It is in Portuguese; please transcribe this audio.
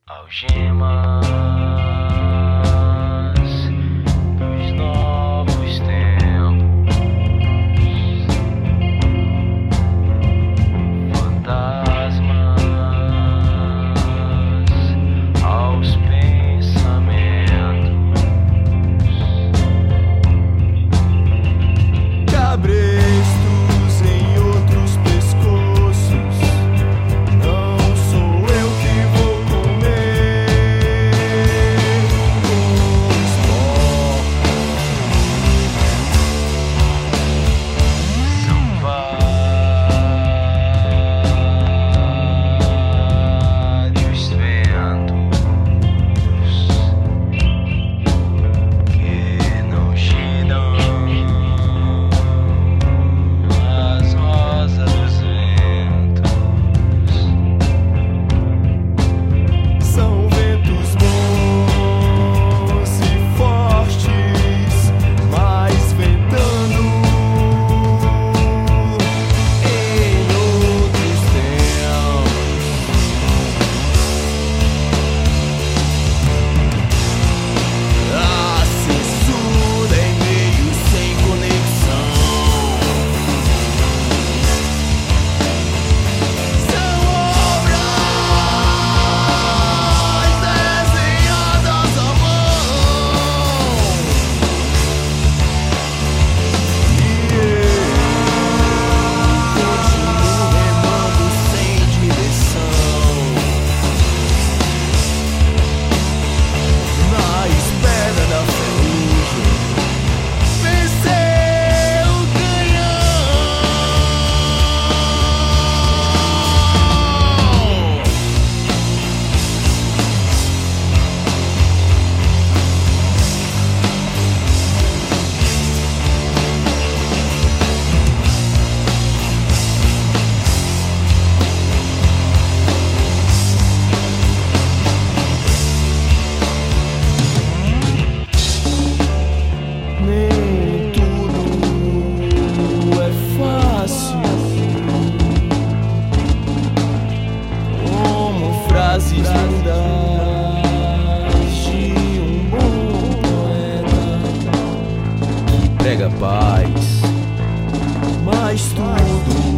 Algemas dos novos tempos, fantasmas aos pensamentos, cabrestos em outros pescoços. Não sou eu que vou comer os são vários ventos que não giram as rosas dos ventos. São ventos bons e fortes, mas ventando em outros tempos. A censura é meio sem conexão. São obras desenhadas à mão, e eu continuo remando sem direção, na espera da ferrugem vencer o canhão. Nem tudo é fácil, como frases lindas de um bom poeta que prega paz, mas tudo